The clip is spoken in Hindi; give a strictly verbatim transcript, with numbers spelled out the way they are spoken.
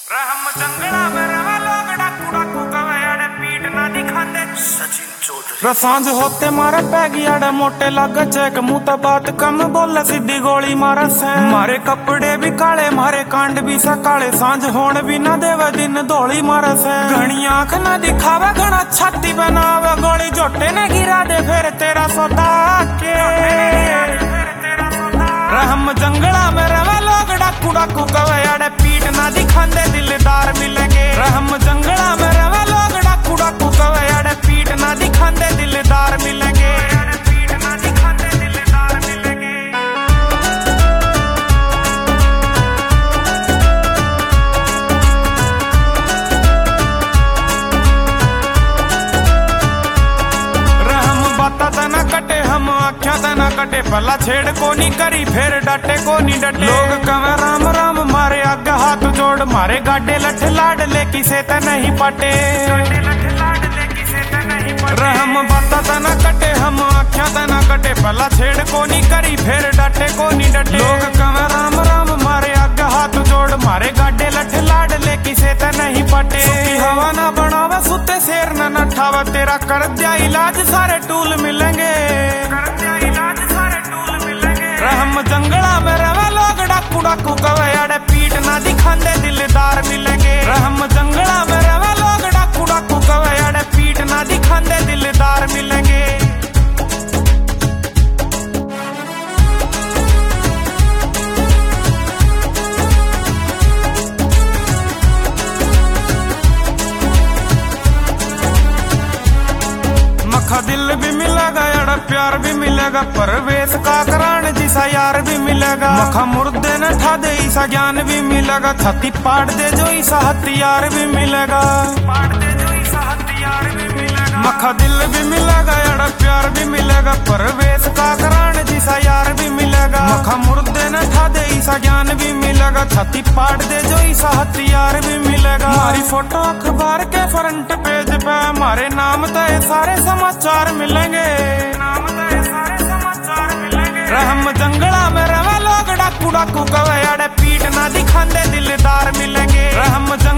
रहम जंगला में रवा लोग डाकू डाकू कवयाड़े पीट ना दिखांदे सचिन चौधरी रसांज होते मारे पैगियाड़े मोटे लग चेक मुंह तो बात कम बोले सीधी गोली मारा से मारे कपड़े भी काले मारे कांड भी सकाले सांझ होण भी ना देवे दिन धोली मारा से घनी आंख ना दिखावे घना छाती बनावे गोली जोटे ने गिरा दे फिर तेरा सौदा के रहम जंगला में रवा लोग डाकू डाकू कवयाड़े पीट ना दिखांदे दिलदार मिलेंगे रहम जंगला में रवा लोग डाकू डाकू कवयाड़े पीट ना दिखांदे दिलदार मिलेंगे पीट ना दिखांदे दिलदार मिलेंगे रहम बाता तना कटे हम आख्या तना कटे भला छेड़ को नहीं करी फिर डटे को नहीं डटे लोग कवे राम राम मारे आगे हाथ जोड़ मारे गाडे लठ लाड ले किसे ते नहीं पटे रहम बाता तना कटे हम आख्या तना कटे भला छेड़ को नहीं करी फिर डटे को नहीं डटे लोग कवे राम राम मारे आगे हाथ जोड़ मारे गाडे लठ लाड ले किसे ते नहीं पटे हवा ना बनावा सुते शेर न नठावा तेरा कर दिया इलाज सारे टूल मिलेंगे रहम जंगला में रवा लोग डाकू डाकू कवयाड़े पीट ना दिखांदे दिलदार मिलेंगे रहम जंगला में रवा लोग डाकू डाकू कवयाड़े पीट ना दिखांदे दिलदार मिलेंगे मखा दिल भी मिलेगा यार प्यार भी मिलेगा परवेश का करान जिसा यार भी मिलेगा मखा मुर्दे न ठा दे ईसा ज्ञान भी मिलेगा छाती पाड़ दे जो ईसा हथियार भी मिलेगा पाड़ दे जो ईसा हथियार भी मिलेगा मखा दिल भी मिलेगा यार प्यार भी मिलेगा परवेश का करान जिसा यार भी मिलेगा मखा मुर्दे न ठा दे ईसा ज्ञान भी मिलेगा छाती पाड़ दे जो ईसा हथियार भी मिलेगा हमारी फोटो अखबार के फ्रंट पेज पे हमारे नाम तय सारे समाचार मिलेंगे नाम तय सारे समाचार मिलेंगे रहम जंगला में रवा लोग डाकू डाकू कवयाड़े पीट ना दिखांदे दिलदार मिलेंगे रहम